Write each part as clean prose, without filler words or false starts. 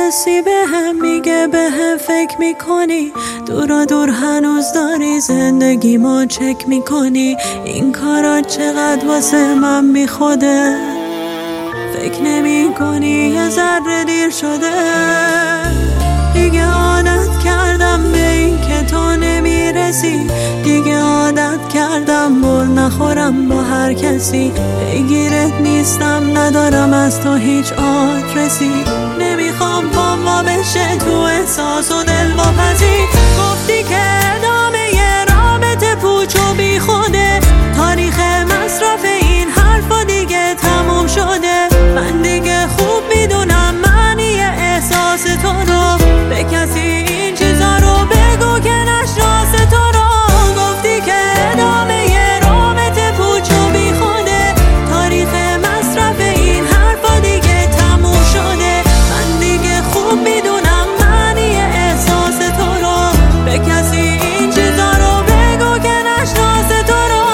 کسی به هم میگه به هم فکر میکنی، دورا دور هنوز داری زندگی ما چک میکنی. این کارا چقدر واسه من بی خوده، فکر نمی کنی یه ذره دیر شده. دیگه عادت کردم به این که تو نمیرسی، دیگه عادت کردم بر نخورم با هر کسی. پیگیرت نیستم، ندارم از تو هیچ آدرسی. نمیخوام پاما بشه تو احساس و دلواپسی. گفتی که ادامه یه رابطه پوچ و بی خوده، تاریخ مصرف این حرفا دیگه تموم شده. من دیگه خوب میدونم معنی احساس تو رو، به کسی این چیزا رو بگو که نشناس تو رو. گفتی که ادامه یه رابطه پوچ و بی خوده، تاریخ مصرف این حرفا دیگه تموم شده. من دیگه خوب میدونم معنی احساس تو رو، به کسی این چیزا رو بگو که نشناس تو رو.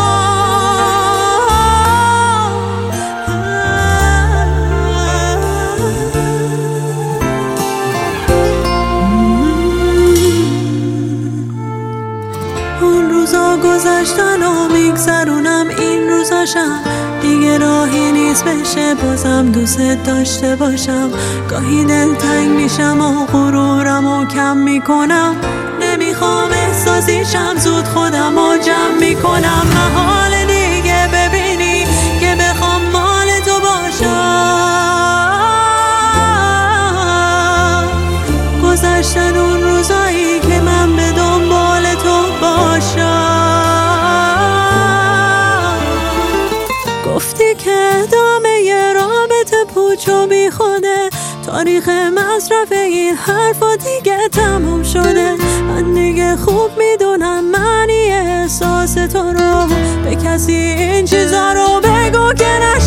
اون روزا گذشتن و میگذرونم این روزاشم، دیگه راهی نیست بشه بازم دوست داشته باشم. گاهی دلتنگ میشم و غرورم و کم میکنم، نمیخوام احساسیشم، زود خودم رو جمع میکنم. محال دیگه ببینی که بخوام مال تو باشم. گذشتن اون روزایی که من به دنبال تو باشم. گفتی که ادامه یه رابطه پوچ و بی خوده، تاریخ مصرف این حرفا دیگه تموم شده. من دیگه خوب میدونم معنی احساس تو رو، به کسی این چیزا رو بگو که